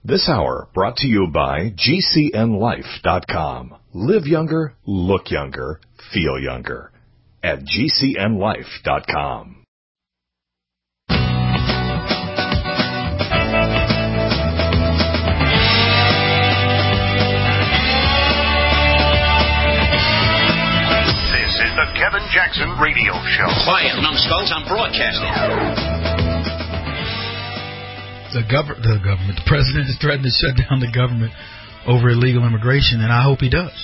This hour brought to you by GCNLife.com. Live younger, look younger, feel younger. At GCNLife.com. This is the Kevin Jackson Radio Show. Quiet, numbskulls, I'm broadcasting. The president is threatening to shut down the government over illegal immigration, and I hope he does.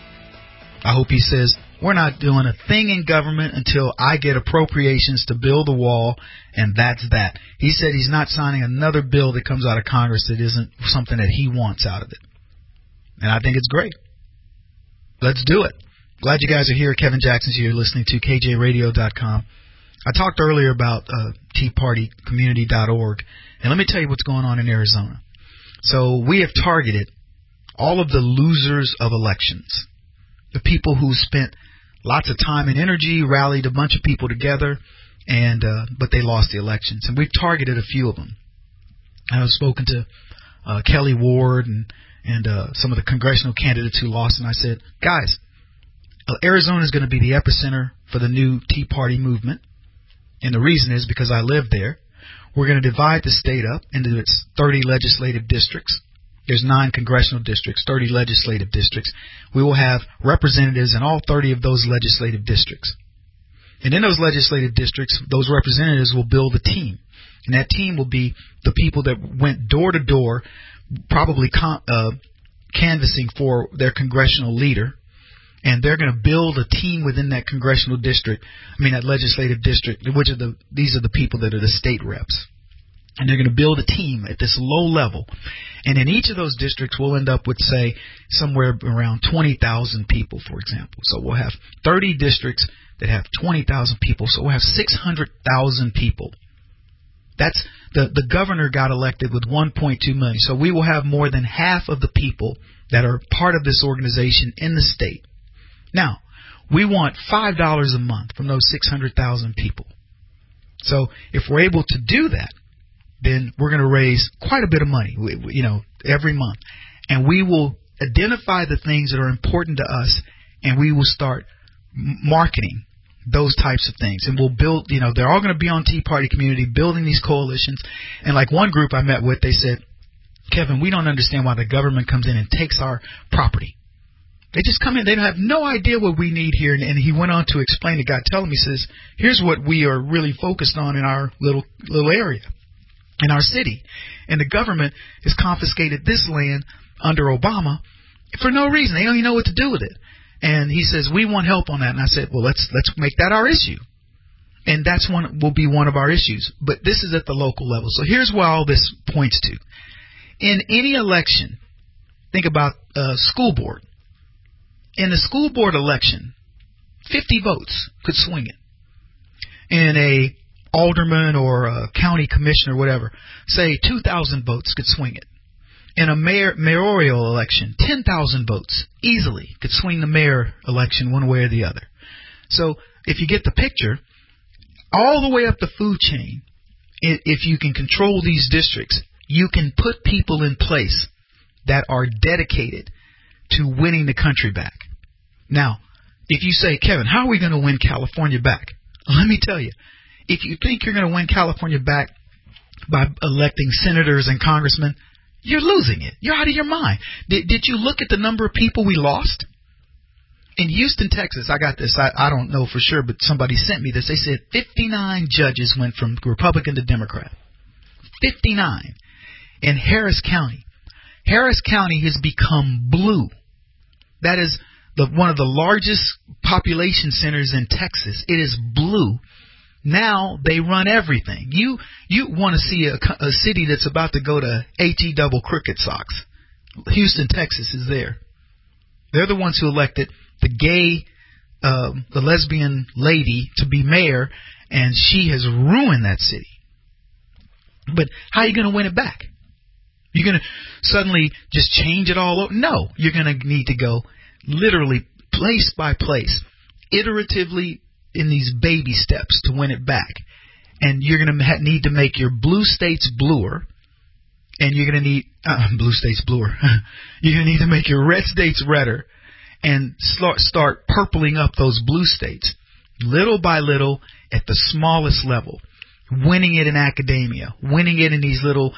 I hope he says, we're not doing a thing in government until I get appropriations to build a wall, and that's that. He said he's not signing another bill that comes out of Congress that isn't something that he wants out of it. And I think it's great. Let's do it. Glad you guys are here. Kevin Jackson's here listening to KJRadio.com. I talked earlier about TeaPartyCommunity.org, and let me tell you what's going on in Arizona. So we have targeted all of the losers of elections, the people who spent lots of time and energy, rallied a bunch of people together, and but they lost the elections. And we've targeted a few of them. I've spoken to Kelly Ward and some of the congressional candidates who lost, and I said, guys, Arizona is going to be the epicenter for the new Tea Party movement. And the reason is because I live there. We're going to divide the state up into its 30 legislative districts. There's 9 congressional districts, 30 legislative districts. We will have representatives in all 30 of those legislative districts. And in those legislative districts, those representatives will build a team. And that team will be the people that went door to door, probably canvassing for their congressional leader. And they're going to build a team within that congressional district, that legislative district, these are the people that are the state reps. And they're going to build a team at this low level. And in each of those districts, we'll end up with, say, somewhere around 20,000 people, for example. So we'll have 30 districts that have 20,000 people. So we'll have 600,000 people. That's the governor got elected with 1.2 million. So we will have more than half of the people that are part of this organization in the state. Now, we want $5 a month from those 600,000 people. So if we're able to do that, then we're going to raise quite a bit of money, every month. And we will identify the things that are important to us, and we will start marketing those types of things. And we'll build, they're all going to be on Tea Party Community, building these coalitions. And like one group I met with, they said, Kevin, we don't understand why the government comes in and takes our property. They just come in. They have no idea what we need here. And he went on to explain, the guy telling me, says, here's what we are really focused on in our little area, in our city. And the government has confiscated this land under Obama for no reason. They don't even know what to do with it. And he says, we want help on that. And I said, well, let's make that our issue. And that's will be one of our issues. But this is at the local level. So here's where all this points to. In any election, think about school board. In the school board election, 50 votes could swing it. In a alderman or a county commissioner or whatever, say 2,000 votes could swing it. In a mayoral election, 10,000 votes easily could swing the mayor election one way or the other. So if you get the picture, all the way up the food chain, if you can control these districts, you can put people in place that are dedicated to winning the country back. Now, if you say, Kevin, how are we going to win California back? Let me tell you, if you think you're going to win California back by electing senators and congressmen, you're losing it. You're out of your mind. Did you look at the number of people we lost? In Houston, Texas, I got this. I don't know for sure, but somebody sent me this. They said 59 judges went from Republican to Democrat. 59. In Harris County. Harris County has become blue. That is one of the largest population centers in Texas. It is blue. Now they run everything. You want to see a city that's about to go to HE double cricket Sox. Houston, Texas is there. They're the ones who elected the lesbian lady to be mayor, and she has ruined that city. But how are you going to win it back? You're going to suddenly just change it all over? No, you're going to need to go literally place by place, iteratively in these baby steps to win it back. And you're going to need to make your blue states bluer And you're going to need blue states bluer. You're going to need to make your red states redder and start purpling up those blue states little by little at the smallest level, winning it in academia, winning it in these little,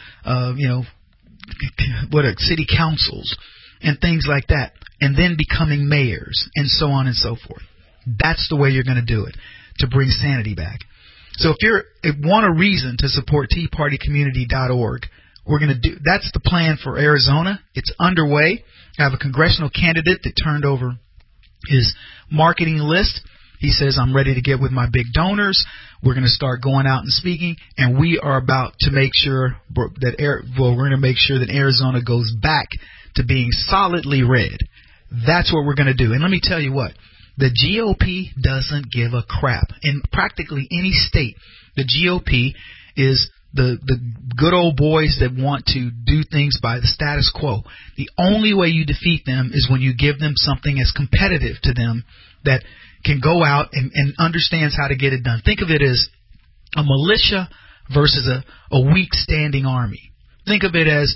city councils and things like that, and then becoming mayors and so on and so forth. That's the way you're going to do it to bring sanity back. So if you want a reason to support TeaPartyCommunity.org, that's the plan for Arizona. It's underway. I have a congressional candidate that turned over his marketing list. He says, I'm ready to get with my big donors. We're going to start going out and speaking, and we are about to make sure that Arizona goes back to being solidly red. That's what we're going to do. And let me tell you what, the GOP doesn't give a crap. In practically any state, the GOP is the good old boys that want to do things by the status quo. The only way you defeat them is when you give them something as competitive to them that can go out and understands how to get it done. Think of it as a militia versus a weak standing army. Think of it as,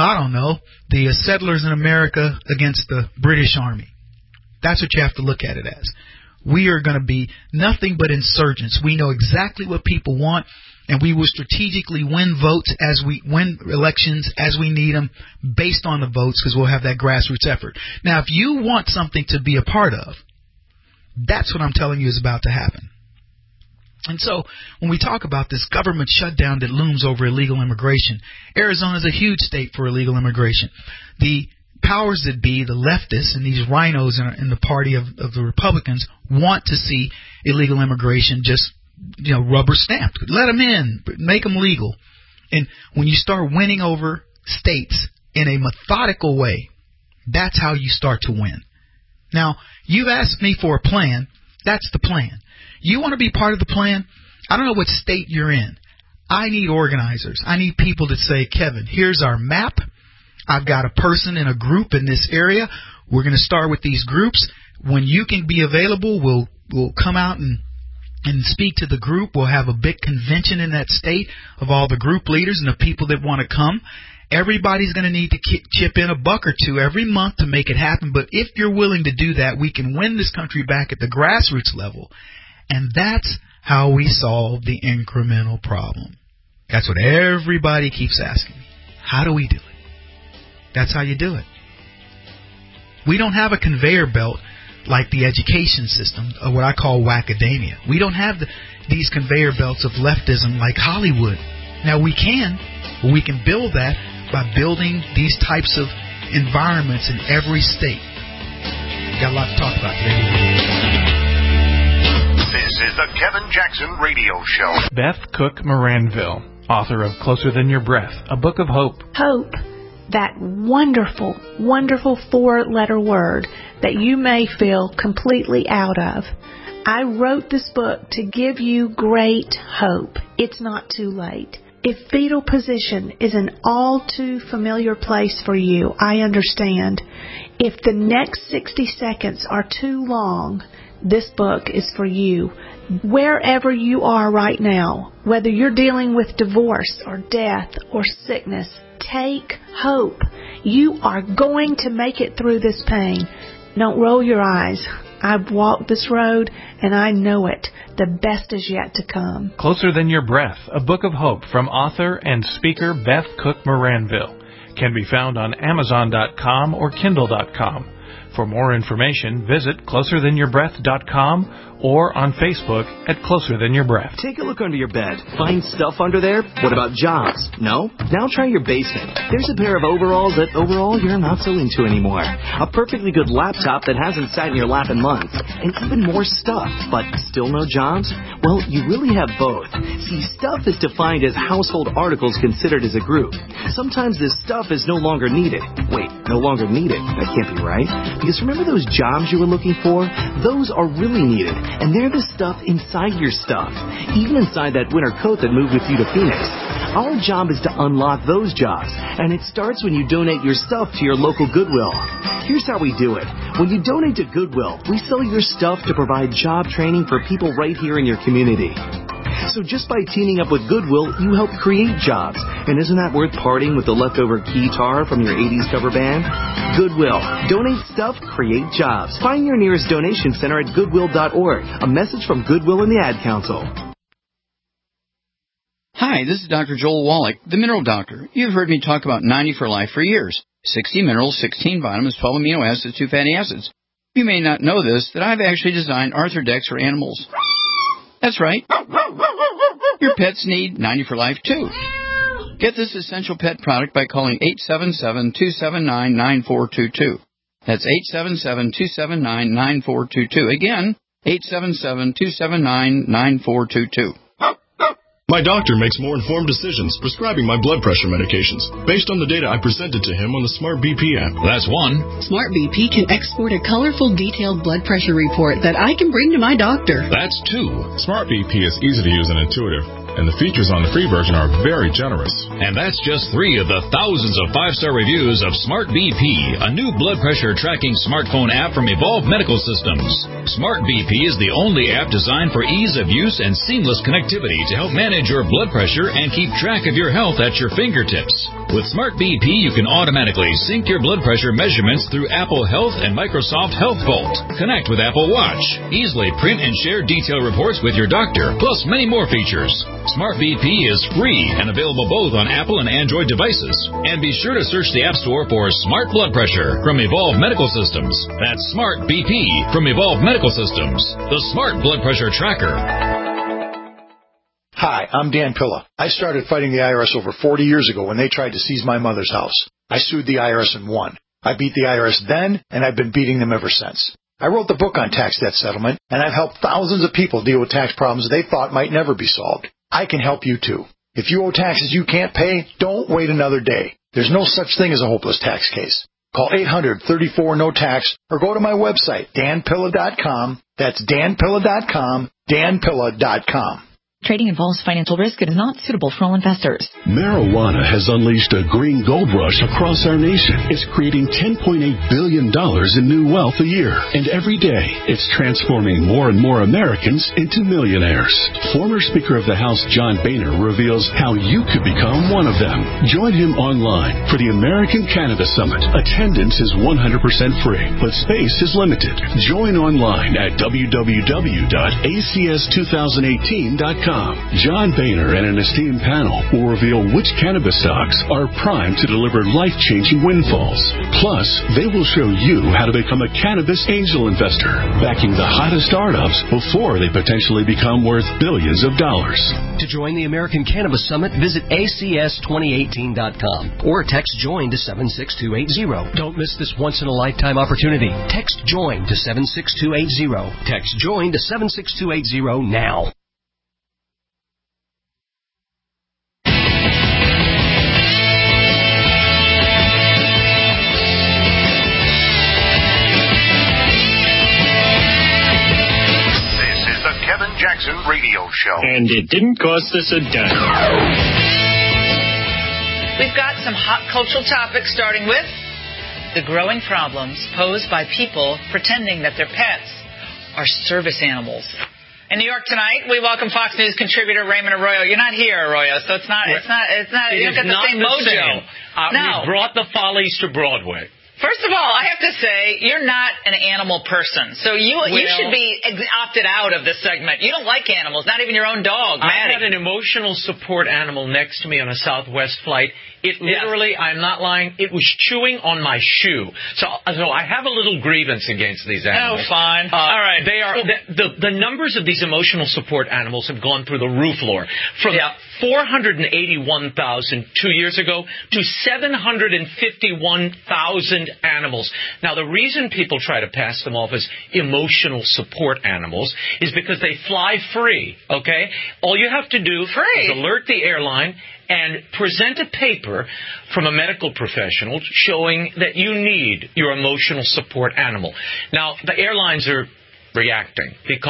the settlers in America against the British Army. That's what you have to look at it as. We are going to be nothing but insurgents. We know exactly what people want, and we will strategically win votes as we win elections as we need them based on the votes, because we'll have that grassroots effort. Now, if you want something to be a part of, that's what I'm telling you is about to happen. And so when we talk about this government shutdown that looms over illegal immigration, Arizona is a huge state for illegal immigration. The powers that be, the leftists and these rhinos in the party of the Republicans, want to see illegal immigration just, rubber stamped. Let them in, make them legal. And when you start winning over states in a methodical way, that's how you start to win. Now, you've asked me for a plan. That's the plan. You want to be part of the plan? I don't know what state you're in. I need organizers. I need people that say, Kevin, here's our map. I've got a person in a group in this area. We're going to start with these groups. When you can be available, we'll come out and speak to the group. We'll have a big convention in that state of all the group leaders and the people that want to come. Everybody's going to need to chip in $1 or $2 every month to make it happen. But if you're willing to do that, we can win this country back at the grassroots level. And that's how we solve the incremental problem. That's what everybody keeps asking me. How do we do it? That's how you do it. We don't have a conveyor belt like the education system, or what I call wackademia. We don't have these conveyor belts of leftism like Hollywood. Now, we can build that by building these types of environments in every state. Got a lot to talk about today. This is the Kevin Jackson Radio Show. Beth Cook Moranville, author of Closer Than Your Breath, a book of hope. Hope, that wonderful, wonderful 4-letter word that you may feel completely out of. I wrote this book to give you great hope. It's not too late. If fetal position is an all too familiar place for you, I understand. If the next 60 seconds are too long, this book is for you. Wherever you are right now, whether you're dealing with divorce or death or sickness, take hope. You are going to make it through this pain. Don't roll your eyes. I've walked this road, and I know it. The best is yet to come. Closer Than Your Breath, a book of hope from author and speaker Beth Cook Moranville. Can be found on Amazon.com or Kindle.com. For more information, visit CloserThanYourBreath.com or on Facebook at Closer Than Your Breath. Take a look under your bed. Find stuff under there? What about jobs? No? Now try your basement. There's a pair of overalls that overall you're not so into anymore. A perfectly good laptop that hasn't sat in your lap in months. And even more stuff, but still no jobs? Well, you really have both. See, stuff is defined as household articles considered as a group. Sometimes this stuff is no longer needed. Wait, no longer needed? That can't be right. Because remember those jobs you were looking for? Those are really needed. And they're the stuff inside your stuff. Even inside that winter coat that moved with you to Phoenix. Our job is to unlock those jobs. And it starts when you donate your stuff to your local Goodwill. Here's how we do it. When you donate to Goodwill, we sell your stuff to provide job training for people right here in your community. So just by teaming up with Goodwill, you help create jobs. And isn't that worth parting with the leftover guitar from your 80s cover band? Goodwill. Donate stuff, create jobs. Find your nearest donation center at goodwill.org. A message from Goodwill and the Ad Council. Hi, this is Dr. Joel Wallach, the Mineral Doctor. You've heard me talk about 90 for Life for years. 60 minerals, 16 vitamins, 12 amino acids, 2 fatty acids. You may not know this, that I've actually designed Arthrodex for animals. That's right. Your pets need 90 for Life, too. Get this essential pet product by calling 877-279-9422. That's 877-279-9422. Again, 877-279-9422. My doctor makes more informed decisions prescribing my blood pressure medications based on the data I presented to him on the Smart BP app. That's one. Smart BP can export a colorful, detailed blood pressure report that I can bring to my doctor. That's two. Smart BP is easy to use and intuitive, and the features on the free version are very generous. And that's just 3 of the thousands of 5-star reviews of Smart BP, a new blood pressure tracking smartphone app from Evolve Medical Systems. Smart BP is the only app designed for ease of use and seamless connectivity to help manage your blood pressure and keep track of your health at your fingertips. With Smart BP, you can automatically sync your blood pressure measurements through Apple Health and Microsoft Health Vault. Connect with Apple Watch. Easily print and share detailed reports with your doctor, plus many more features. Smart BP is free and available both on Apple and Android devices. And be sure to search the App Store for Smart Blood Pressure from Evolve Medical Systems. That's Smart BP from Evolve Medical Systems, the Smart Blood Pressure Tracker. Hi, I'm Dan Pilla. I started fighting the IRS over 40 years ago when they tried to seize my mother's house. I sued the IRS and won. I beat the IRS then, and I've been beating them ever since. I wrote the book on tax debt settlement, and I've helped thousands of people deal with tax problems they thought might never be solved. I can help you too. If you owe taxes you can't pay, don't wait another day. There's no such thing as a hopeless tax case. Call 800-34-NO-TAX or go to my website, danpilla.com. That's danpilla.com, danpilla.com. Trading involves financial risk and is not suitable for all investors. Marijuana has unleashed a green gold rush across our nation. It's creating $10.8 billion in new wealth a year. And every day, it's transforming more and more Americans into millionaires. Former Speaker of the House John Boehner reveals how you could become one of them. Join him online for the American Cannabis Summit. Attendance is 100% free, but space is limited. Join online at www.acs2018.com. John Boehner and an esteemed panel will reveal which cannabis stocks are primed to deliver life-changing windfalls. Plus, they will show you how to become a cannabis angel investor, backing the hottest startups before they potentially become worth billions of dollars. To join the American Cannabis Summit, visit acs2018.com or text JOIN to 76280. Don't miss this once-in-a-lifetime opportunity. Text JOIN to 76280. Text JOIN to 76280 now. Jackson Radio Show. And it didn't cost us a dime. We've got some hot cultural topics, starting with the growing problems posed by people pretending that their pets are service animals. In New York tonight, we welcome Fox News contributor Raymond Arroyo. You're not here, Arroyo, so it's not. You don't get the same mojo. No. We brought the Follies to Broadway. First of all, I have to say, you're not an animal person. So you should be opted out of this segment. You don't like animals, not even your own dog, Maddie. I had an emotional support animal next to me on a Southwest flight. It literally, I'm not lying, it was chewing on my shoe. So I have a little grievance against these animals. Oh, fine. All right. They are the numbers of these emotional support animals have gone through the roof, Laura. From 481,000 2 years ago to 751,000 animals. Now, the reason people try to pass them off as emotional support animals is because they fly free, okay? All you have to do is alert the airline and present a paper from a medical professional showing that you need your emotional support animal. Now, the airlines are reacting because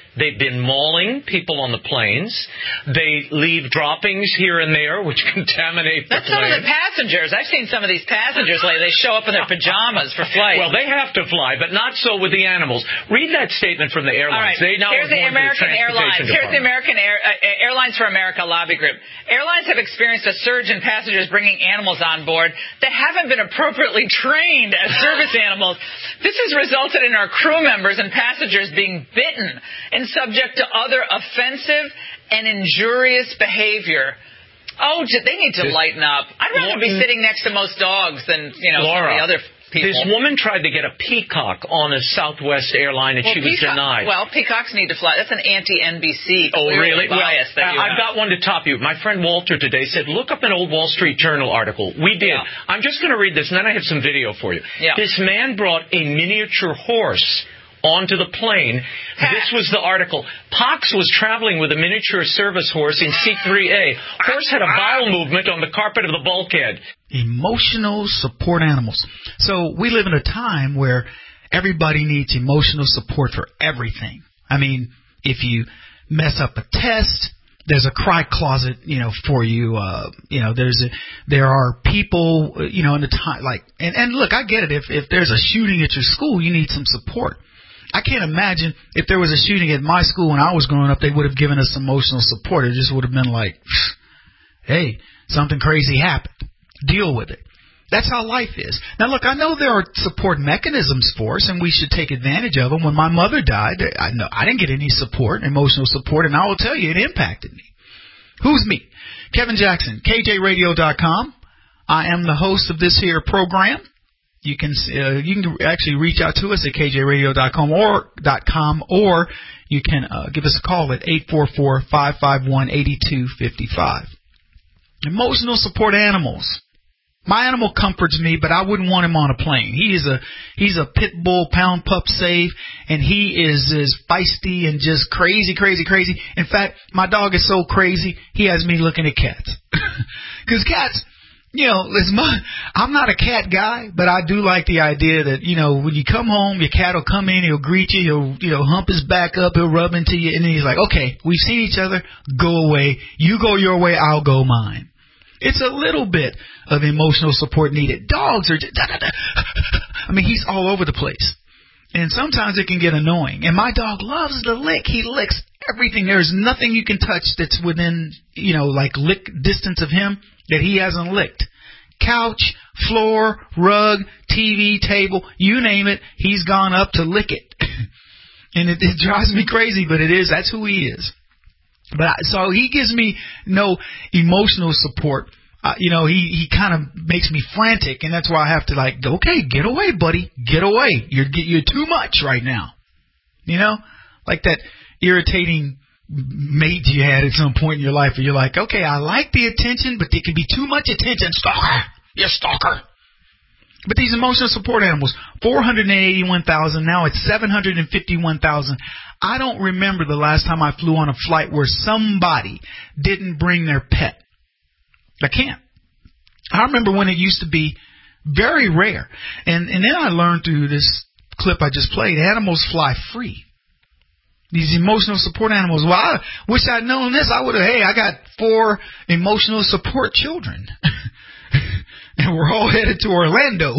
They've been mauling people on the planes. They leave droppings here and there, which contaminate the plane. That's some of the passengers. I've seen some of these passengers lately. They show up in their pajamas for flight. Well, they have to fly, but not so with the animals. Read that statement from the airlines. All right. Here's the American Airlines. Here's the American Airlines for America lobby group. Airlines have experienced a surge in passengers bringing animals on board that haven't been appropriately trained as service animals. This has resulted in our crew members and passengers being bitten and subject to other offensive and injurious behavior. Oh, they need to lighten up. I'd rather be sitting next to most dogs than, Laura, some of the other people. This woman tried to get a peacock on a Southwest airline, and she was denied. Well, peacocks need to fly. That's an anti-NBC. Oh, really? Bias that I've got one to top you. My friend Walter today said, look up an old Wall Street Journal article. We did. Yeah. I'm just going to read this, and then I have some video for you. Yeah. This man brought a miniature horse onto the plane. This was the article. Pox was traveling with a miniature service horse in seat 3A. Horse had a bowel movement on the carpet of the bulkhead. Emotional support animals. So we live in a time where everybody needs emotional support for everything. I mean, if you mess up a test, there's a cry closet, for you. There are people, in the time, and look, I get it. If there's a shooting at your school, you need some support. I can't imagine if there was a shooting at my school when I was growing up, they would have given us emotional support. It just would have been like, hey, something crazy happened. Deal with it. That's how life is. Now, look, I know there are support mechanisms for us, and we should take advantage of them. When my mother died, I didn't get any support, emotional support, and I will tell you, it impacted me. Who's me? Kevin Jackson, KJRadio.com. I am the host of this here program. You can actually reach out to us at KJRadio.com or you can give us a call at 844-551-8255. Emotional support animals. My animal comforts me, but I wouldn't want him on a plane. He's a pit bull, pound pup save, and he is feisty and just crazy. In fact, my dog is so crazy, he has me looking at cats. Because cats, I'm not a cat guy, but I do like the idea that, when you come home, your cat will come in, he'll greet you, he'll hump his back up, he'll rub into you, and then he's like, okay, we've seen each other, go away. You go your way, I'll go mine. It's a little bit of emotional support needed. Dogs are just, he's all over the place. And sometimes it can get annoying. And my dog loves to lick. He licks everything. There's nothing you can touch that's within, lick distance of him that he hasn't licked. Couch, floor, rug, TV, table, you name it, he's gone up to lick it. And it drives me crazy, but that's who he is. So he gives me no emotional support. He kind of makes me frantic, and that's why I have to okay, get away, buddy, get away. You're too much right now. Like that irritating mate you had at some point in your life where you're like, okay, I like the attention, but there can be too much attention. Stalker, you're a stalker. But these emotional support animals, 481,000, now it's 751,000. I don't remember the last time I flew on a flight where somebody didn't bring their pet. I can't. I remember when it used to be very rare. And then I learned through this clip I just played, animals fly free. These emotional support animals. Well, I wish I'd known this. I got 4 emotional support children. And we're all headed to Orlando.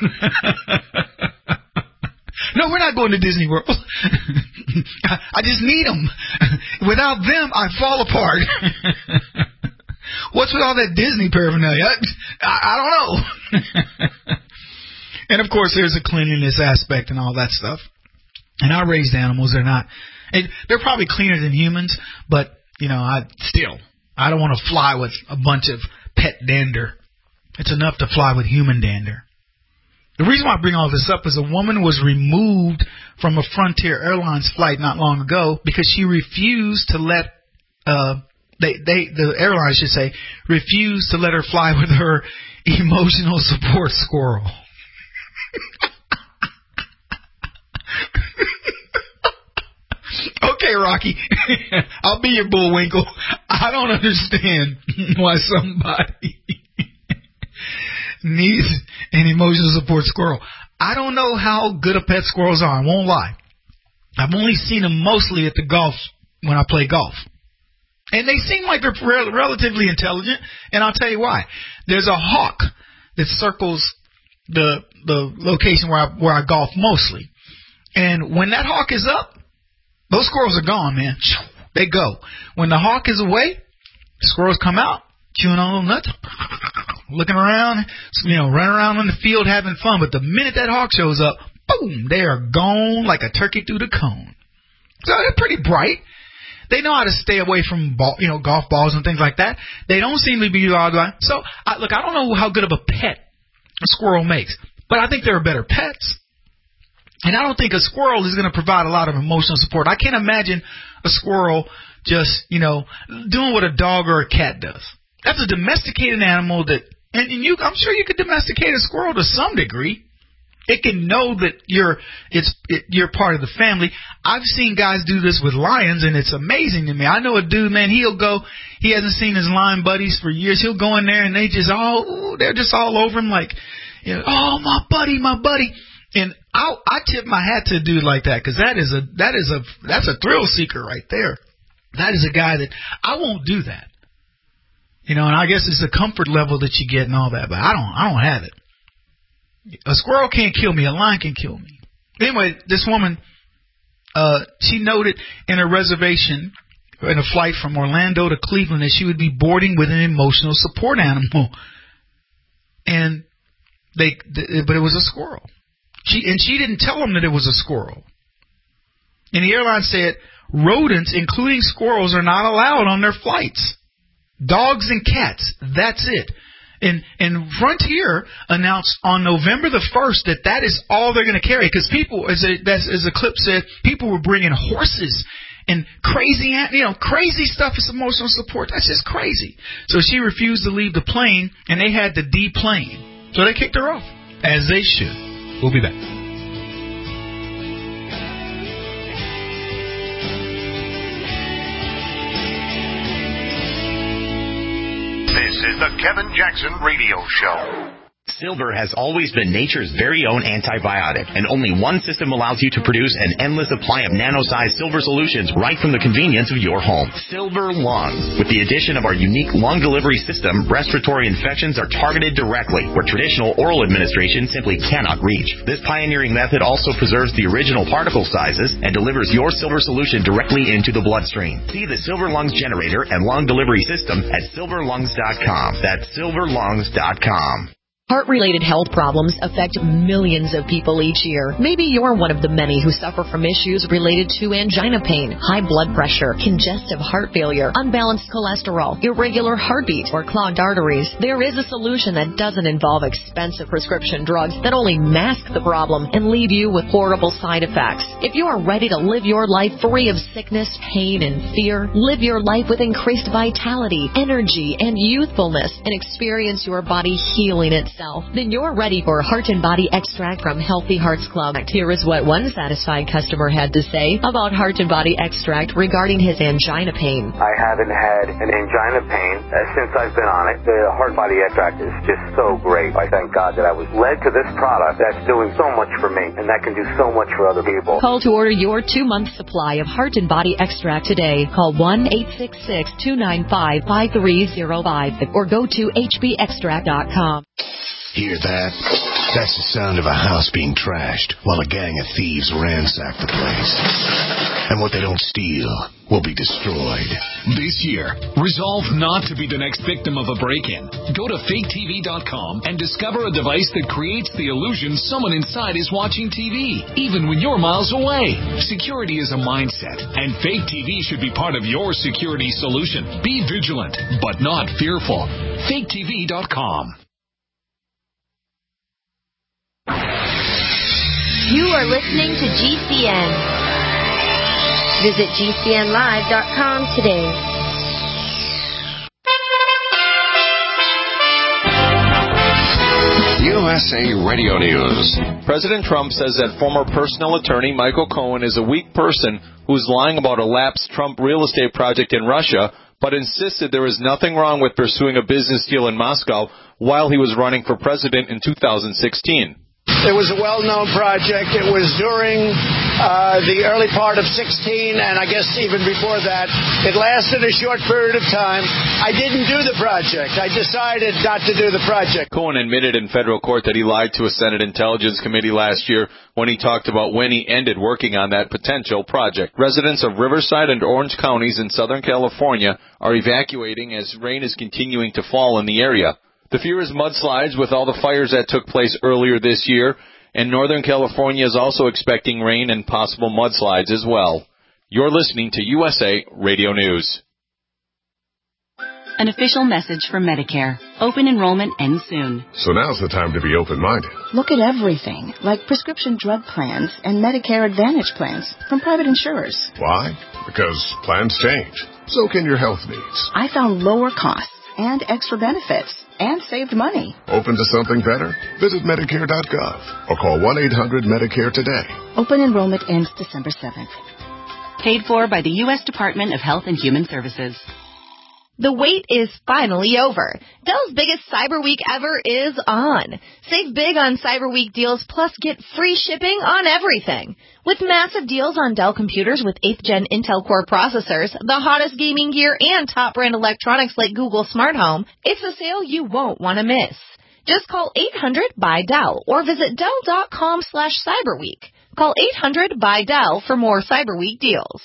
No, we're not going to Disney World. I just need them. Without them, I fall apart. What's with all that Disney paraphernalia? I don't know. And, of course, there's a cleanliness aspect and all that stuff. And our raised animals are not. They're probably cleaner than humans, but, I don't want to fly with a bunch of pet dander. It's enough to fly with human dander. The reason why I bring all this up is a woman was removed from a Frontier Airlines flight not long ago because she refused to let the airline should say refused to let her fly with her emotional support squirrel. Okay, Rocky, I'll be your Bullwinkle. I don't understand why somebody needs an emotional support squirrel. I don't know how good a pet squirrels are. I won't lie. I've only seen them mostly at the golf when I play golf. And they seem like they're relatively intelligent, and I'll tell you why. There's a hawk that circles the location where I golf mostly. And when that hawk is up, those squirrels are gone, man. They go. When the hawk is away, squirrels come out, chewing on little nuts, looking around, running around in the field having fun. But the minute that hawk shows up, boom, they are gone like a turkey through the cone. So they're pretty bright. They know how to stay away from golf balls and things like that. They don't seem to be so. I don't know how good of a pet a squirrel makes, but I think there are better pets. And I don't think a squirrel is going to provide a lot of emotional support. I can't imagine a squirrel just, doing what a dog or a cat does. That's a domesticated animal I'm sure you could domesticate a squirrel to some degree. It can know that you're part of the family. I've seen guys do this with lions, and it's amazing to me. I know a dude, man, he hasn't seen his lion buddies for years. He'll go in there and they're just all over him like, oh, my buddy. And I tip my hat to a dude like that, because that's a thrill seeker right there. That is a guy that I won't do that. And I guess it's the comfort level that you get and all that, but I don't have it. A squirrel can't kill me. A lion can kill me. Anyway, this woman, she noted in her reservation in a flight from Orlando to Cleveland that she would be boarding with an emotional support animal, but it was a squirrel. She didn't tell them that it was a squirrel. And the airline said rodents, including squirrels, are not allowed on their flights. Dogs and cats, that's it. And Frontier announced on November the 1st that is all they're going to carry, because people, as the clip said, people were bringing horses and crazy stuff as emotional support. That's just crazy. So she refused to leave the plane, and they had to deplane. So they kicked her off, as they should. We'll be back. This is the Kevin Jackson Radio Show. Silver has always been nature's very own antibiotic, and only one system allows you to produce an endless supply of nano-sized silver solutions right from the convenience of your home. Silver Lungs. With the addition of our unique lung delivery system, respiratory infections are targeted directly, where traditional oral administration simply cannot reach. This pioneering method also preserves the original particle sizes and delivers your silver solution directly into the bloodstream. See the Silver Lungs generator and lung delivery system at silverlungs.com. That's silverlungs.com. Heart-related health problems affect millions of people each year. Maybe you're one of the many who suffer from issues related to angina pain, high blood pressure, congestive heart failure, unbalanced cholesterol, irregular heartbeat, or clogged arteries. There is a solution that doesn't involve expensive prescription drugs that only mask the problem and leave you with horrible side effects. If you are ready to live your life free of sickness, pain, and fear, live your life with increased vitality, energy, and youthfulness, and experience your body healing itself, then you're ready for Heart and Body Extract from Healthy Hearts Club. Here is what one satisfied customer had to say about Heart and Body Extract regarding his angina pain. I haven't had an angina pain since I've been on it. The Heart and Body Extract is just so great. I thank God that I was led to this product that's doing so much for me, and that can do so much for other people. Call to order your 2-month supply of Heart and Body Extract today. Call 1-866-295-5305 or go to hbextract.com. Hear that? That's the sound of a house being trashed while a gang of thieves ransack the place. And what they don't steal will be destroyed. This year, resolve not to be the next victim of a break-in. Go to faketv.com and discover a device that creates the illusion someone inside is watching TV, even when you're miles away. Security is a mindset, and Fake TV should be part of your security solution. Be vigilant, but not fearful. faketv.com. You are listening to GCN. Visit GCNlive.com today. USA Radio News. President Trump says that former personal attorney Michael Cohen is a weak person who's lying about a lapsed Trump real estate project in Russia, but insisted there is nothing wrong with pursuing a business deal in Moscow while he was running for president in 2016. It was a well-known project. It was during the early part of 16, and I guess even before that. It lasted a short period of time. I didn't do the project. I decided not to do the project. Cohen admitted in federal court that he lied to a Senate Intelligence Committee last year when he talked about when he ended working on that potential project. Residents of Riverside and Orange counties in Southern California are evacuating as rain is continuing to fall in the area. The fear is mudslides with all the fires that took place earlier this year, and Northern California is also expecting rain and possible mudslides as well. You're listening to USA Radio News. An official message from Medicare. Open enrollment ends soon. So now's the time to be open-minded. Look at everything, like prescription drug plans and Medicare Advantage plans from private insurers. Why? Because plans change. So can your health needs. I found lower costs and extra benefits and saved money. Open to something better? Visit Medicare.gov or call 1-800-MEDICARE today. Open enrollment ends December 7th. Paid for by the U.S. Department of Health and Human Services. The wait is finally over. Dell's biggest Cyber Week ever is on. Save big on Cyber Week deals plus get free shipping on everything. With massive deals on Dell computers with 8th Gen Intel Core processors, the hottest gaming gear, and top brand electronics like Google Smart Home, it's a sale you won't want to miss. Just call 800-BUY-DELL or visit Dell.com/CyberWeek. Call 800-BUY-DELL for more Cyber Week deals.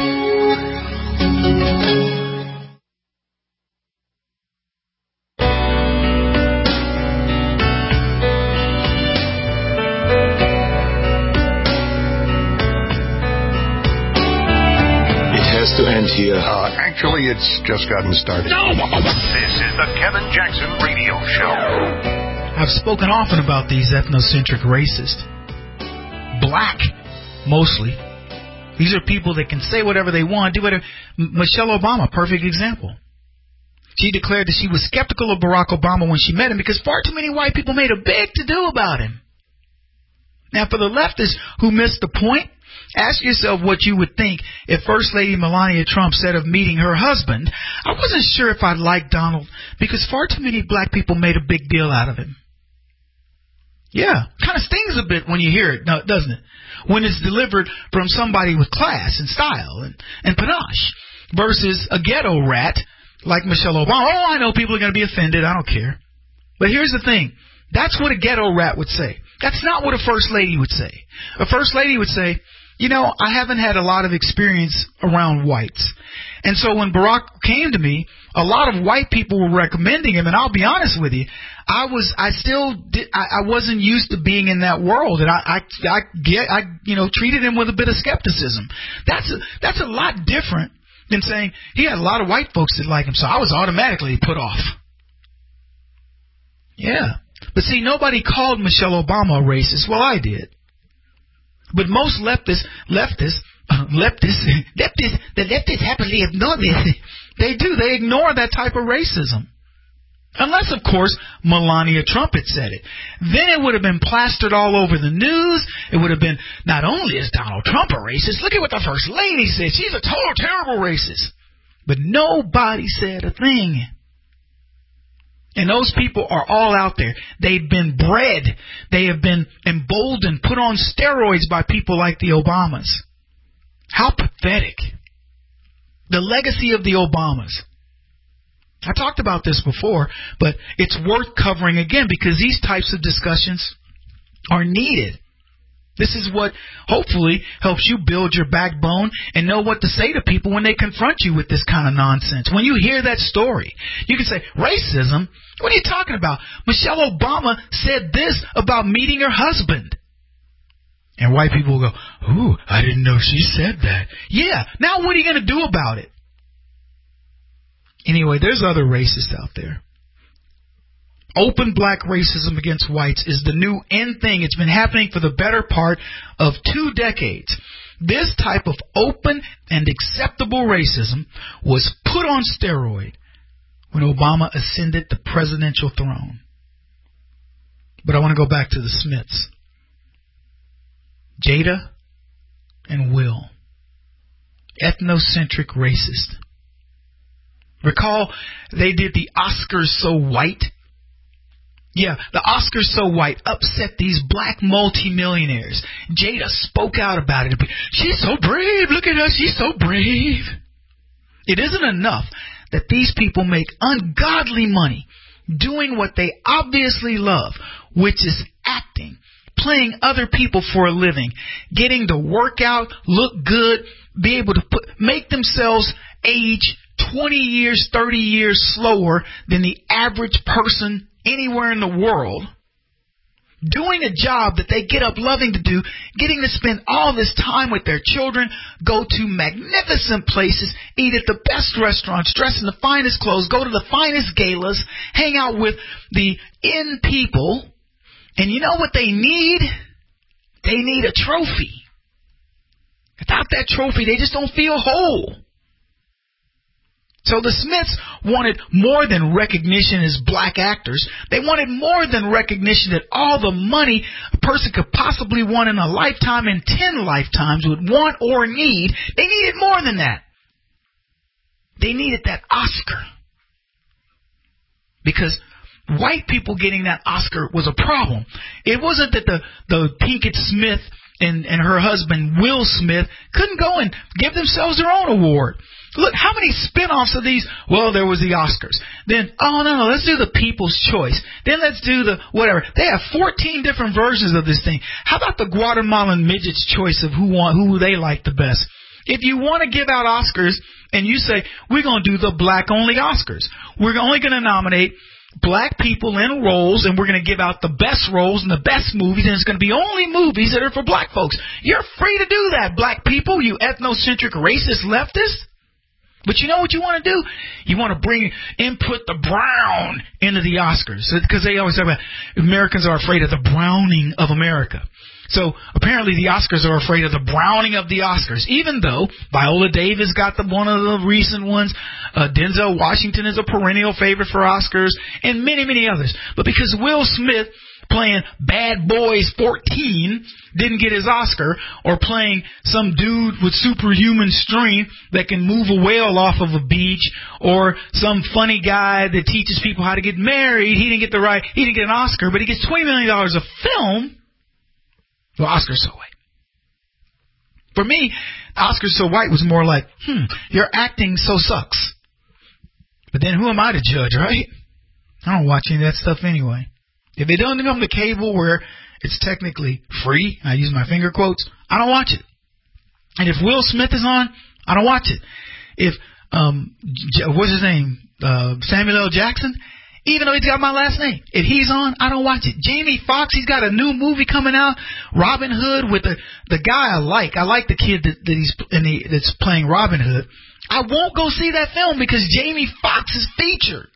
To end here. Actually, it's just gotten started. No! This is the Kevin Jackson Radio Show. I've spoken often about these ethnocentric racists. Black, mostly. These are people that can say whatever they want, do whatever. Michelle Obama, perfect example. She declared that she was skeptical of Barack Obama when she met him because far too many white people made a big to-do about him. Now, for the leftists who missed the point, ask yourself what you would think if First Lady Melania Trump said of meeting her husband, I wasn't sure if I'd like Donald because far too many black people made a big deal out of him. Yeah, kind of stings a bit when you hear it, doesn't it? When it's delivered from somebody with class and style and panache versus a ghetto rat like Michelle Obama. Oh, I know people are going to be offended. I don't care. But here's the thing. That's what a ghetto rat would say. That's not what a first lady would say. A first lady would say, you know, I haven't had a lot of experience around whites. And so when Barack came to me, a lot of white people were recommending him, and I'll be honest with you, I wasn't used to being in that world, and I treated him with a bit of skepticism. That's a lot different than saying he had a lot of white folks that like him, so I was automatically put off. Yeah. But see, nobody called Michelle Obama a racist. Well, I did. But most leftists happily ignore this. They do. They ignore that type of racism. Unless, of course, Melania Trump had said it. Then it would have been plastered all over the news. It would have been, not only is Donald Trump a racist, look at what the First Lady said. She's a total terrible racist. But nobody said a thing. And those people are all out there. They've been bred. They have been emboldened, put on steroids by people like the Obamas. How pathetic. The legacy of the Obamas. I talked about this before, but it's worth covering again because these types of discussions are needed. This is what hopefully helps you build your backbone and know what to say to people when they confront you with this kind of nonsense. When you hear that story, you can say, racism? What are you talking about? Michelle Obama said this about meeting her husband. And white people will go, ooh, I didn't know she said that. Yeah, now what are you going to do about it? Anyway, there's other racists out there. Open black racism against whites is the new in thing. It's been happening for the better part of 2 decades. This type of open and acceptable racism was put on steroid when Obama ascended the presidential throne. But I want to go back to the Smiths. Jada and Will. Ethnocentric racist. Recall they did the Oscars So White? Yeah, the Oscars So White upset these black multimillionaires. Jada spoke out about it. She's so brave. Look at her. She's so brave. It isn't enough that these people make ungodly money doing what they obviously love, which is acting, playing other people for a living, getting to work out, look good, be able to make themselves age 20 years, 30 years slower than the average person anywhere in the world, doing a job that they get up loving to do, getting to spend all this time with their children, go to magnificent places, eat at the best restaurants, dress in the finest clothes, go to the finest galas, hang out with the in people. And you know what they need? They need a trophy. Without that trophy, they just don't feel whole. So the Smiths wanted more than recognition as black actors. They wanted more than recognition that all the money a person could possibly want in a lifetime and 10 lifetimes would want or need. They needed more than that. They needed that Oscar. Because white people getting that Oscar was a problem. It wasn't that the Pinkett Smith and her husband Will Smith couldn't go and give themselves their own award. Look, how many spin-offs of these? Well, there was the Oscars. Then, no, let's do the People's Choice. Then let's do the whatever. They have 14 different versions of this thing. How about the Guatemalan midget's choice of who they like the best? If you want to give out Oscars and you say, we're going to do the black-only Oscars. We're only going to nominate black people in roles, and we're going to give out the best roles and the best movies, and it's going to be only movies that are for black folks. You're free to do that, black people, you ethnocentric, racist leftists. But you know what you want to do? You want to input the brown into the Oscars. Because they always talk about Americans are afraid of the browning of America. So apparently the Oscars are afraid of the browning of the Oscars. Even though Viola Davis got one of the recent ones. Denzel Washington is a perennial favorite for Oscars. And many, many others. But because Will Smith playing Bad Boys 14 didn't get his Oscar, or playing some dude with superhuman strength that can move a whale off of a beach, or some funny guy that teaches people how to get married, he didn't get an Oscar, but he gets $20 million a film. Well, Oscar's So White. For me, Oscar's So White was more like, your acting so sucks. But then who am I to judge, right? I don't watch any of that stuff anyway. If it doesn't come to cable where it's technically free, I use my finger quotes, I don't watch it. And if Will Smith is on, I don't watch it. If, what's his name? Samuel L. Jackson, even though he's got my last name, if he's on, I don't watch it. Jamie Foxx, he's got a new movie coming out, Robin Hood, with the guy I like. I like the kid that's playing Robin Hood. I won't go see that film because Jamie Foxx is featured.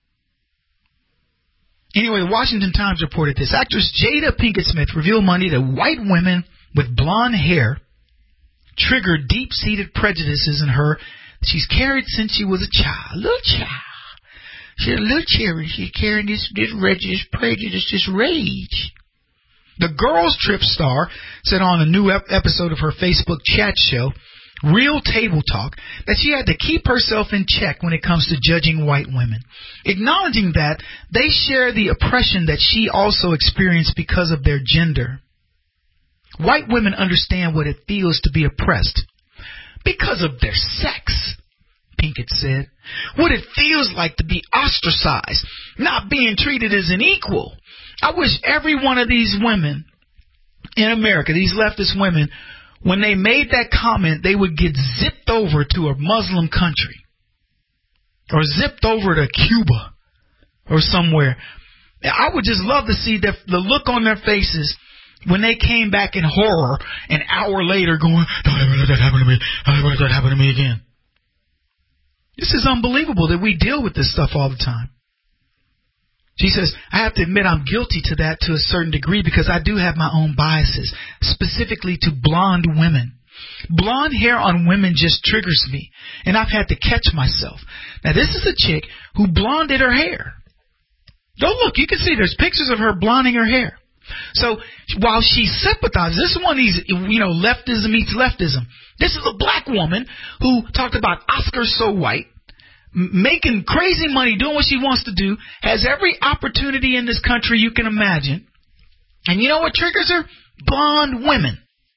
Anyway, the Washington Times reported this. Actress Jada Pinkett Smith revealed Monday that white women with blonde hair trigger deep-seated prejudices in her that she's carried since she was a child. Little child. She's a little cherry. She's carrying this prejudice, this rage. The Girls Trip star said on a new episode of her Facebook chat show, Real Table Talk, that she had to keep herself in check when it comes to judging white women, acknowledging that they share the oppression that she also experienced because of their gender. White women understand what it feels to be oppressed because of their sex, Pinkett said. What it feels like to be ostracized, not being treated as an equal. I wish every one of these women in America, these leftist women, when they made that comment, they would get zipped over to a Muslim country or zipped over to Cuba or somewhere. I would just love to see the look on their faces when they came back in horror an hour later going, don't ever let that happen to me. Don't ever let that happen to me again. This is unbelievable that we deal with this stuff all the time. She says, I have to admit I'm guilty to that to a certain degree because I do have my own biases, specifically to blonde women. Blonde hair on women just triggers me, and I've had to catch myself. Now, this is a chick who blonded her hair. Go look. You can see there's pictures of her blonding her hair. So while she sympathizes, this is one of these, leftism eats leftism. This is a black woman who talked about Oscar So White, making crazy money, doing what she wants to do, has every opportunity in this country you can imagine. And you know what triggers her? Blonde women.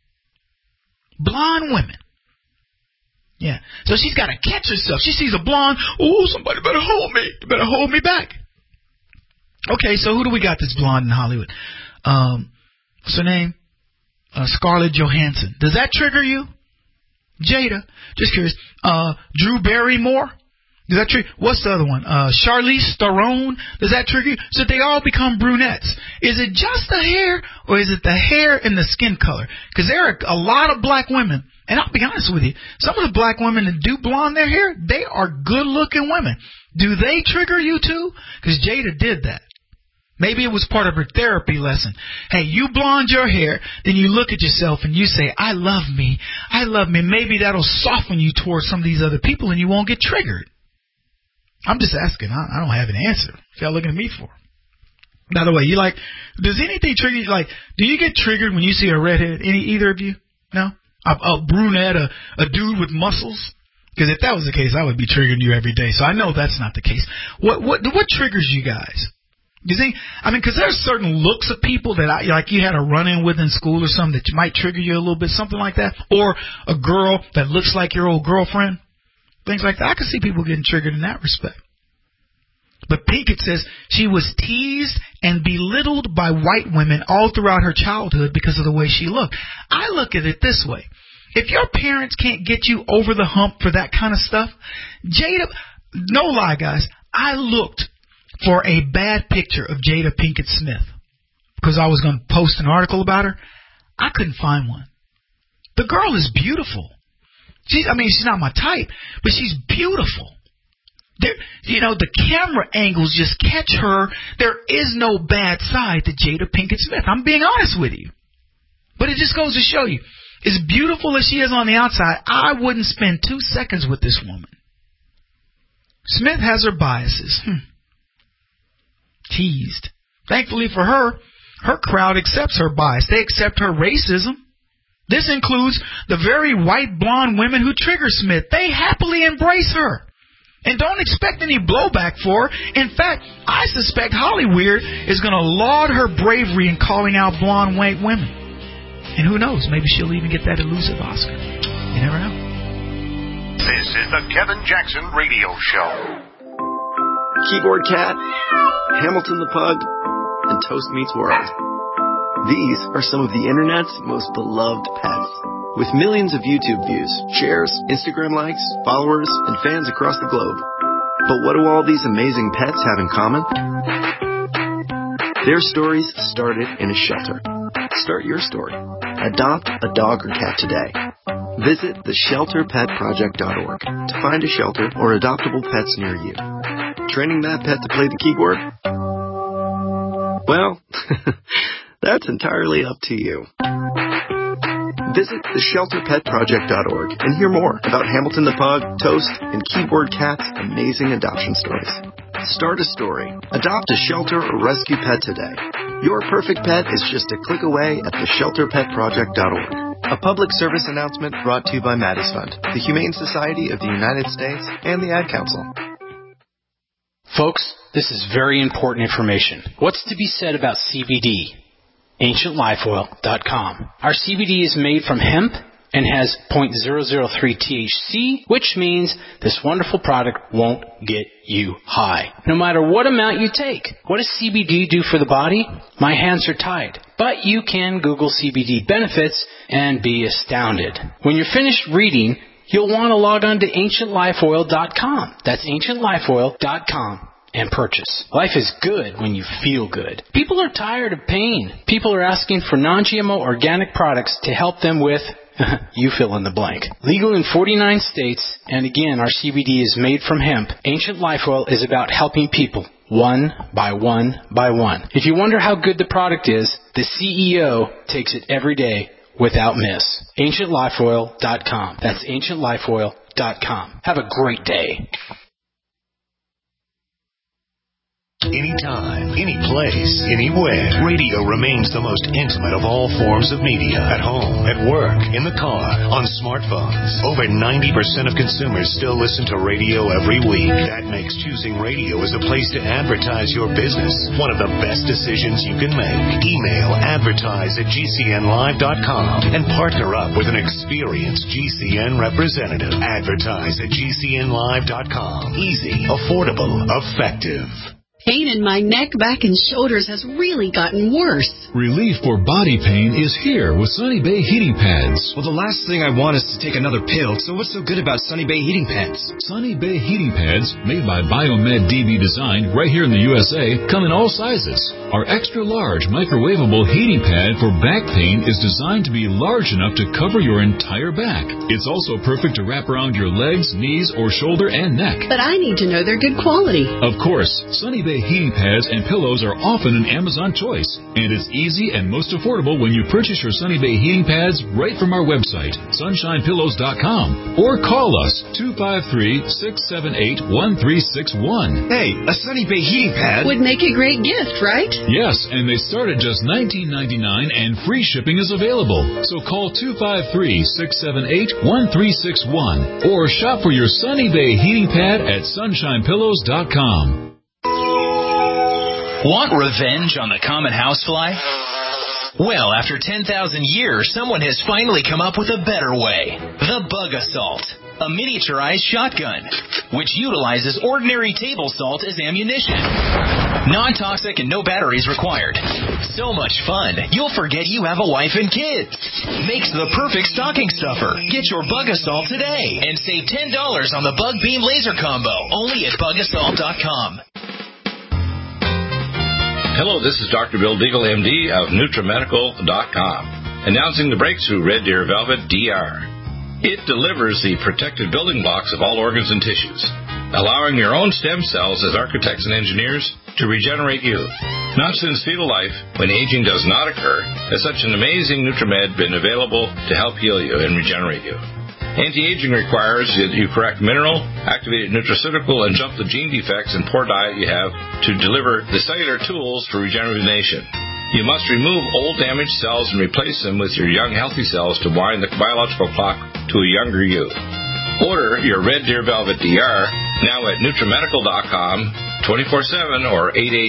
Blonde women. Yeah. So she's got to catch herself. She sees a blonde. Oh, somebody better hold me. You better hold me back. Okay, so who do we got that's blonde in Hollywood? What's her name? Scarlett Johansson. Does that trigger you? Jada. Just curious. Drew Barrymore. Does that trigger? What's the other one? Charlize Theron. Does that trigger you? So they all become brunettes. Is it just the hair, or is it the hair and the skin color? Because there are a lot of black women, and I'll be honest with you, some of the black women that do blonde their hair, they are good-looking women. Do they trigger you too? Because Jada did that. Maybe it was part of her therapy lesson. Hey, you blonde your hair, then you look at yourself and you say, I love me. I love me. Maybe that'll soften you towards some of these other people and you won't get triggered. I'm just asking. I don't have an answer. What y'all looking at me for? By the way, does anything trigger you? Like, do you get triggered when you see a redhead? Either of you? No? A brunette, a dude with muscles? Because if that was the case, I would be triggering you every day. So I know that's not the case. What triggers you guys? You see, because there's certain looks of people that like you had a run-in with in school or something that might trigger you a little bit, something like that. Or a girl that looks like your old girlfriend. Things like that. I can see people getting triggered in that respect. But Pinkett says she was teased and belittled by white women all throughout her childhood because of the way she looked. I look at it this way. If your parents can't get you over the hump for that kind of stuff, Jada, no lie, guys, I looked for a bad picture of Jada Pinkett Smith because I was going to post an article about her. I couldn't find one. The girl is beautiful. She's not my type, but she's beautiful. The camera angles just catch her. There is no bad side to Jada Pinkett Smith. I'm being honest with you. But it just goes to show you, as beautiful as she is on the outside, I wouldn't spend 2 seconds with this woman. Smith has her biases. Teased. Thankfully for her, her crowd accepts her bias. They accept her racism. This includes the very white blonde women who trigger Smith. They happily embrace her and don't expect any blowback for her. In fact, I suspect Hollywood is going to laud her bravery in calling out blonde white women. And who knows, maybe she'll even get that elusive Oscar. You never know. This is the Kevin Jackson Radio Show. Keyboard Cat, Hamilton the Pug, and Toast Meets World. These are some of the internet's most beloved pets. With millions of YouTube views, shares, Instagram likes, followers, and fans across the globe. But what do all these amazing pets have in common? Their stories started in a shelter. Start your story. Adopt a dog or cat today. Visit theshelterpetproject.org to find a shelter or adoptable pets near you. Training that pet to play the keyboard? Well, that's entirely up to you. Visit theshelterpetproject.org and hear more about Hamilton the Pug, Toast, and Keyboard Cat's amazing adoption stories. Start a story. Adopt a shelter or rescue pet today. Your perfect pet is just a click away at theshelterpetproject.org. A public service announcement brought to you by Mattis Fund, the Humane Society of the United States, and the Ad Council. Folks, this is very important information. What's to be said about CBD? AncientLifeOil.com. Our CBD is made from hemp and has 0.003 THC, which means this wonderful product won't get you high, no matter what amount you take. What does CBD do for the body? My hands are tied. But you can Google CBD benefits and be astounded. When you're finished reading, you'll want to log on to AncientLifeOil.com. That's AncientLifeOil.com. And purchase. Life is good when you feel good. People are tired of pain. People are asking for non-GMO organic products to help them with, you fill in the blank. Legal in 49 states, and again, our CBD is made from hemp. Ancient Life Oil is about helping people, one by one by one. If you wonder how good the product is, the CEO takes it every day without miss. AncientLifeOil.com. That's AncientLifeOil.com. Have a great day. Anytime, any place, anywhere. Radio remains the most intimate of all forms of media. At home, at work, in the car, on smartphones. Over 90% of consumers still listen to radio every week. That makes choosing radio as a place to advertise your business one of the best decisions you can make. Email advertise@gcnlive.com and partner up with an experienced GCN representative. Advertise@gcnlive.com. Easy, affordable, effective. Pain in my neck, back, and shoulders has really gotten worse. Relief for body pain is here with Sunny Bay heating pads. Well, the last thing I want is to take another pill, so what's so good about Sunny Bay heating pads? Sunny Bay heating pads, made by Biomed DB Design right here in the USA, come in all sizes. Our extra-large microwavable heating pad for back pain is designed to be large enough to cover your entire back. It's also perfect to wrap around your legs, knees, or shoulder and neck. But I need to know they're good quality. Of course, Sunny Bay heating pads and pillows are often an Amazon choice, and it's easy and most affordable when you purchase your Sunny Bay heating pads right from our website, sunshinepillows.com, or call us 253-678-1361. Hey, a Sunny Bay heating pad would make a great gift, right? Yes, and they start at just $19.99 and free shipping is available. So call 253-678-1361 or shop for your Sunny Bay heating pad at sunshinepillows.com. Want revenge on the common housefly? Well, after 10,000 years, someone has finally come up with a better way. The Bug Assault, a miniaturized shotgun, which utilizes ordinary table salt as ammunition. Non-toxic and no batteries required. So much fun, you'll forget you have a wife and kids. Makes the perfect stocking stuffer. Get your Bug Assault today and save $10 on the Bug Beam Laser Combo, only at bugassault.com. Hello, this is Dr. Bill Deagle, MD of NutriMedical.com, announcing the breakthrough Red Deer Velvet DR. It delivers the protected building blocks of all organs and tissues, allowing your own stem cells as architects and engineers to regenerate you. Not since fetal life, when aging does not occur, has such an amazing NutriMed been available to help heal you and regenerate you. Anti-aging requires that you correct mineral, activated nutraceutical, and jump the gene defects and poor diet you have to deliver the cellular tools for regeneration. You must remove old damaged cells and replace them with your young healthy cells to wind the biological clock to a younger you. Order your Red Deer Velvet DR now at NutriMedical.com 24/7 or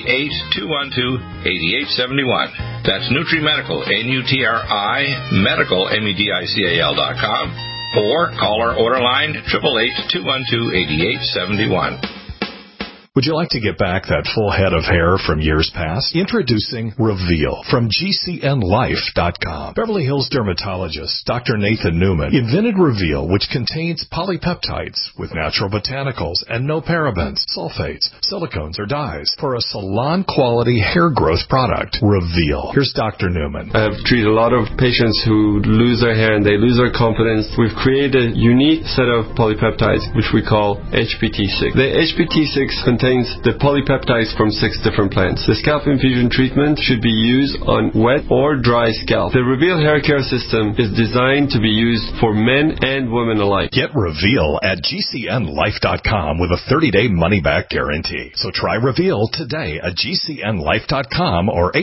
888-212-8871. That's NutriMedical, N-U-T-R-I, Medical, MEDICAL.com. Or call our order line 888-212-8871. Would you like to get back that full head of hair from years past? Introducing Reveal from GCNLife.com. Beverly Hills dermatologist Dr. Nathan Newman invented Reveal, which contains polypeptides with natural botanicals and no parabens, sulfates, silicones, or dyes for a salon-quality hair growth product. Reveal. Here's Dr. Newman. I have treated a lot of patients who lose their hair and they lose their confidence. We've created a unique set of polypeptides, which we call HPT6. The HPT6 contains the polypeptides from 6 different plants. The scalp infusion treatment should be used on wet or dry scalp. The Reveal hair care system is designed to be used for men and women alike. Get Reveal at GCNLife.com with a 30-day money-back guarantee. So try Reveal today at GCNLife.com or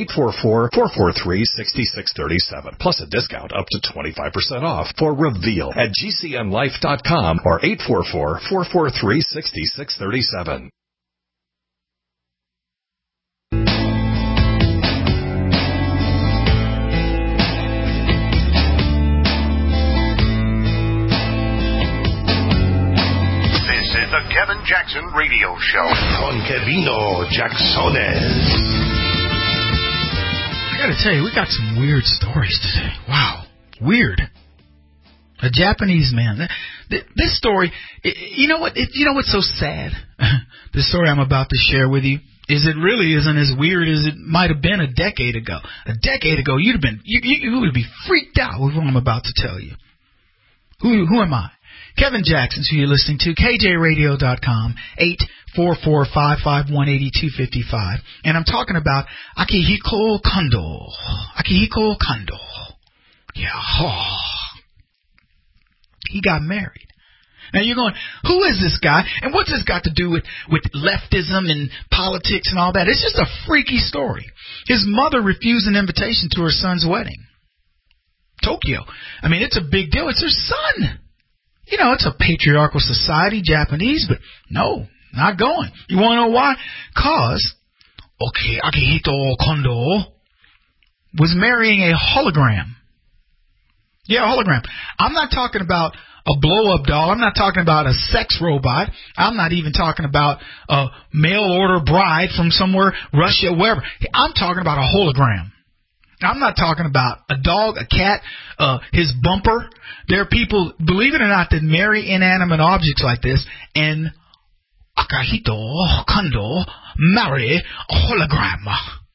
844-443-6637. Plus a discount up to 25% off for Reveal at GCNLife.com or 844-443-6637. The Kevin Jackson Radio Show. Con Kevino Jacksones. I gotta tell you, we got some weird stories today. Wow. Weird. A Japanese man. This story, you know what's so sad? The story I'm about to share with you is it really isn't as weird as it might have been a decade ago. A decade ago, you would be freaked out with what I'm about to tell you. Who am I? Kevin Jackson, who you're listening to, KJRadio.com, 844-551-8255. And I'm talking about Akihiko Kondo. Akihiko Kondo. Yeah. Oh. He got married. Now you're going, who is this guy? And what's this got to do with leftism and politics and all that? It's just a freaky story. His mother refused an invitation to her son's wedding. Tokyo. I mean, it's a big deal. It's her son. You know, it's a patriarchal society, Japanese, but no, not going. You want to know why? Because, Akihito Kondo was marrying a hologram. Yeah, a hologram. I'm not talking about a blow-up doll. I'm not talking about a sex robot. I'm not even talking about a mail-order bride from somewhere, Russia, wherever. I'm talking about a hologram. I'm not talking about a dog, a cat, his bumper. There are people, believe it or not, that marry inanimate objects like this, and Akihito Kondo marry a hologram.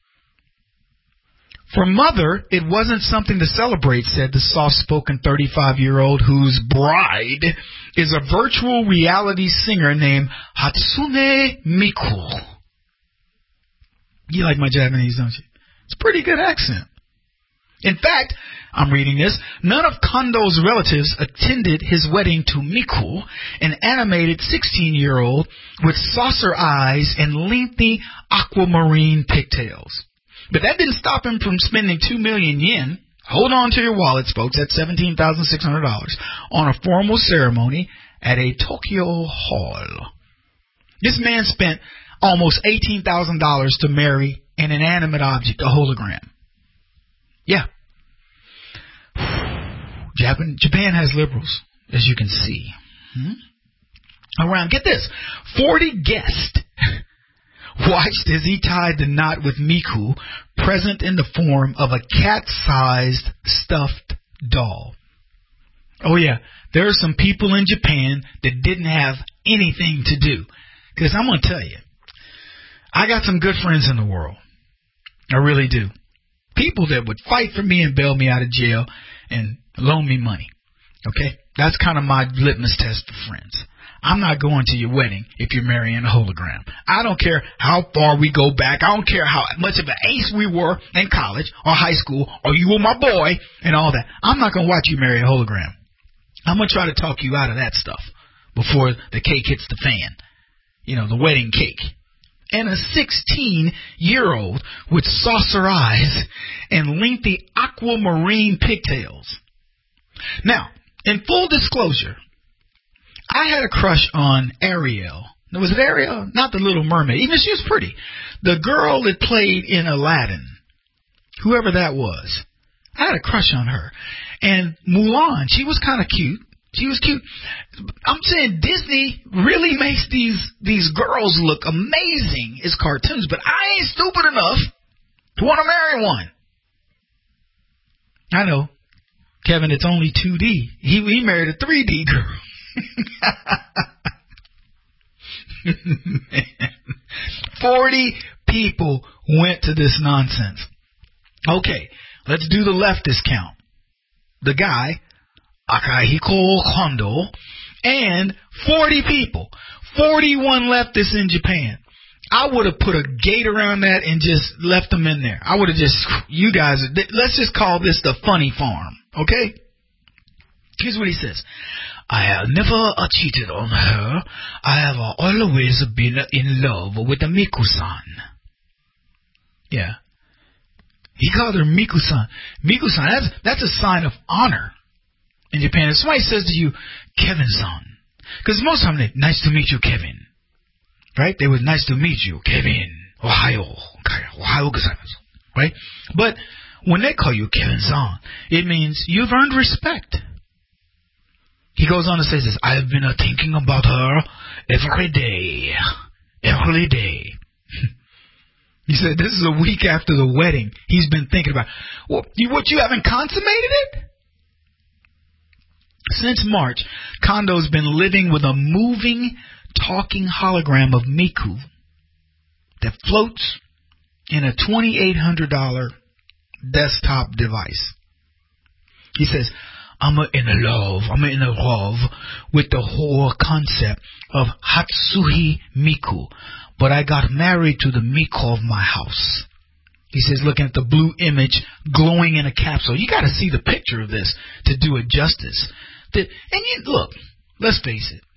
For Mother, it wasn't something to celebrate, said the soft-spoken 35-year-old whose bride is a virtual reality singer named Hatsune Miku. You like my Japanese, don't you? It's a pretty good accent. In fact, I'm reading this, none of Kondo's relatives attended his wedding to Miku, an animated 16-year-old with saucer eyes and lengthy aquamarine pigtails. But that didn't stop him from spending 2 million yen, hold on to your wallets, folks, that's $17,600, on a formal ceremony at a Tokyo hall. This man spent almost $18,000 to marry an inanimate object, a hologram. Yeah. Japan has liberals, as you can see. Around, get this, 40 guests watched as he tied the knot with Miku, present in the form of a cat-sized stuffed doll. Oh yeah, there are some people in Japan that didn't have anything to do. Because I'm going to tell you, I got some good friends in the world. I really do. People that would fight for me and bail me out of jail and loan me money. Okay? That's kind of my litmus test for friends. I'm not going to your wedding if you're marrying a hologram. I don't care how far we go back. I don't care how much of an ace we were in college or high school or you were my boy and all that. I'm not going to watch you marry a hologram. I'm going to try to talk you out of that stuff before the cake hits the fan. You know, the wedding cake. And a 16-year-old with saucer eyes and lengthy aquamarine pigtails. Now, in full disclosure, I had a crush on Ariel. Was it Ariel? Not the Little Mermaid. Even she was pretty. The girl that played in Aladdin. Whoever that was. I had a crush on her. And Mulan, she was kind of cute. She was cute. I'm saying Disney really makes these girls look amazing as cartoons, but I ain't stupid enough to want to marry one. I know. Kevin, it's only 2D. He married a 3D girl. Man. 40 people went to this nonsense. Okay, let's do the leftist count. The guy, Akihito Kondo, and 40 people. 41 leftists in Japan. I would have put a gate around that and just left them in there. I would have just, you guys, let's just call this the funny farm, okay? Here's what he says. I have never cheated on her. I have always been in love with the Miku-san. Yeah. He called her Miku-san. Miku-san, that's a sign of honor in Japan. If somebody says to you, Kevin-san, because most of them, they, nice to meet you, Kevin. Right? They were nice to meet you, Kevin. Ohio. Ohio gozaimasu. Right? But when they call you Kevin-san, it means you've earned respect. He goes on to say this, I have been thinking about her every day. Every day. He said this is a week after the wedding. He's been thinking about, well, what, you haven't consummated it? Since March, Kondo's been living with a moving, talking hologram of Miku that floats in a $2,800 desktop device. He says, I'm in love with the whole concept of Hatsuhi Miku, but I got married to the Miku of my house. He says, looking at the blue image glowing in a capsule. You got to see the picture of this to do it justice. Look, let's face it.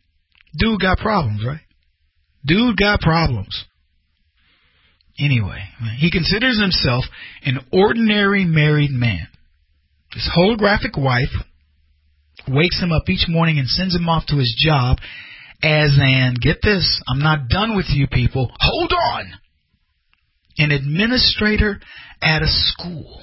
Dude got problems, right? Dude got problems. Anyway, he considers himself an ordinary married man. His holographic wife wakes him up each morning and sends him off to his job as an, get this, I'm not done with you people, hold on, an administrator at a school.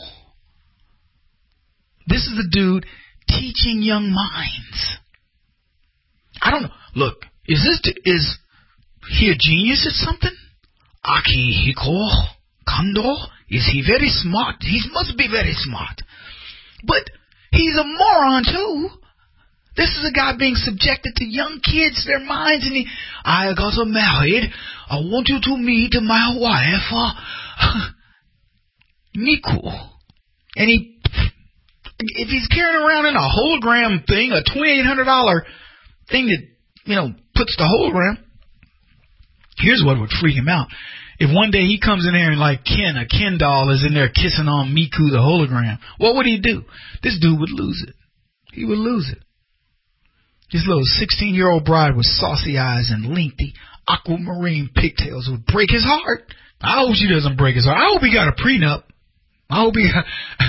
This is the dude teaching young minds. I don't know. Look, is he a genius at something? Akihiko Kondo? Is he very smart? He must be very smart. But he's a moron too. This is a guy being subjected to young kids, their minds, and I got married. I want you to meet my wife, Miku. And if he's carrying around in a hologram thing, a $2,800 thing that, puts the hologram, here's what would freak him out. If one day he comes in there and like a Ken doll is in there kissing on Miku the hologram, what would he do? This dude would lose it. He would lose it. This little 16-year-old bride with saucy eyes and lengthy aquamarine pigtails would break his heart. I hope she doesn't break his heart. I hope he got a prenup. I hope he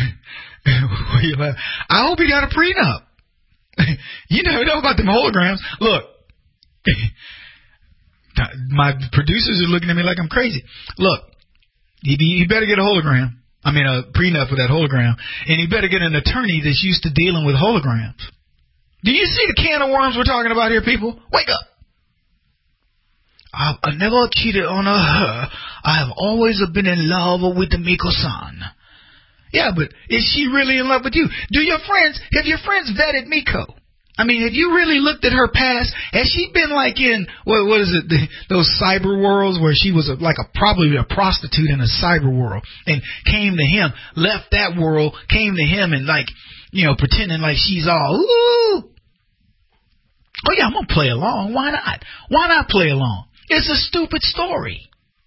got a prenup. You never know about them holograms. Look, my producers are looking at me like I'm crazy. Look, he better get a hologram. I mean, a prenup with that hologram. And he better get an attorney that's used to dealing with holograms. Do you see the can of worms we're talking about here, people? Wake up. I never cheated on her. I have always been in love with Miko-san. Yeah, but is she really in love with you? Have your friends vetted Miko? I mean, have you really looked at her past? Has she been like in, what is it, those cyber worlds where she was probably a prostitute in a cyber world and came to him, left that world, came to him and pretending like she's all, ooh. Oh yeah, I'm going to play along. Why not? Why not play along? It's a stupid story.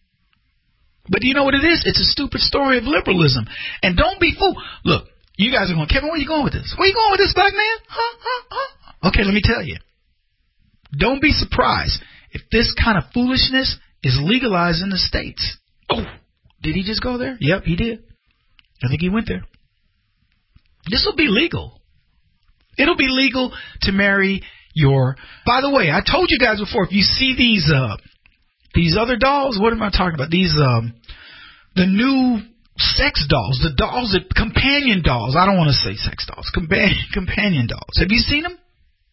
But you know what it is? It's a stupid story of liberalism. And don't be fooled. Look, you guys are going, Kevin, where are you going with this? Where are you going with this, black man? Okay, let me tell you. Don't be surprised if this kind of foolishness is legalized in the States. Oh, did he just go there? Yep, he did. I think he went there. This will be legal. It'll be legal to marry your... By the way, I told you guys before, if you see these other dolls, what am I talking about? These, the new sex dolls, the dolls that, companion dolls. I don't want to say sex dolls. Companion dolls. Have you seen them?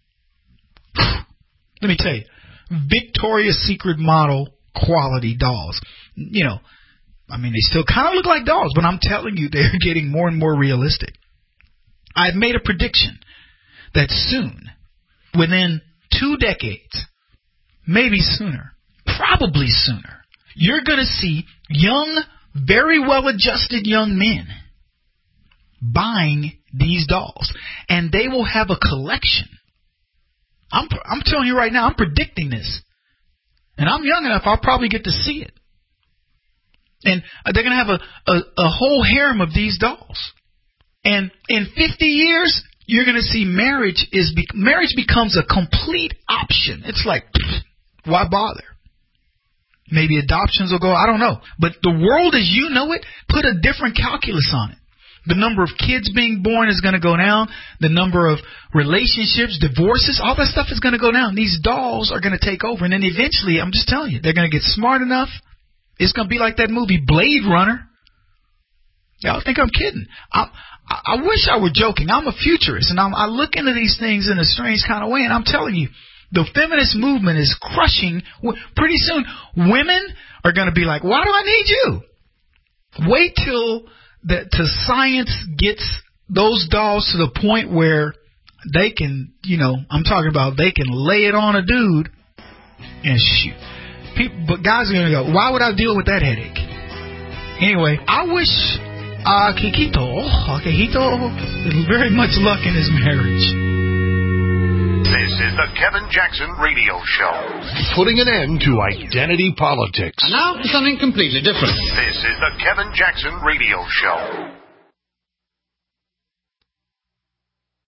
Let me tell you. Victoria's Secret model quality dolls. I mean, they still kind of look like dolls, but I'm telling you, they're getting more and more realistic. I've made a prediction that soon, within 2 decades, maybe sooner, probably sooner, you're going to see young, very well-adjusted young men buying these dolls, and they will have a collection. I'm telling you right now, I'm predicting this, and I'm young enough, I'll probably get to see it. And they're going to have a whole harem of these dolls. And in 50 years, you're going to see marriage becomes a complete option. It's like, why bother? Maybe adoptions will go, I don't know. But the world as you know it, put a different calculus on it. The number of kids being born is going to go down. The number of relationships, divorces, all that stuff is going to go down. These dolls are going to take over. And then eventually, I'm just telling you, they're going to get smart enough. It's going to be like that movie Blade Runner. Y'all think I'm kidding. I wish I were joking. I'm a futurist, and I look into these things in a strange kind of way, and I'm telling you, the feminist movement is crushing. Pretty soon, women are going to be like, why do I need you? Wait till science gets those dolls to the point where they can, I'm talking about they can lay it on a dude and shoot. But guys are going to go, why would I deal with that headache? Anyway, I wish Akihito very much luck in his marriage. This is the Kevin Jackson Radio Show. Putting an end to identity politics. And now for something completely different. This is the Kevin Jackson Radio Show.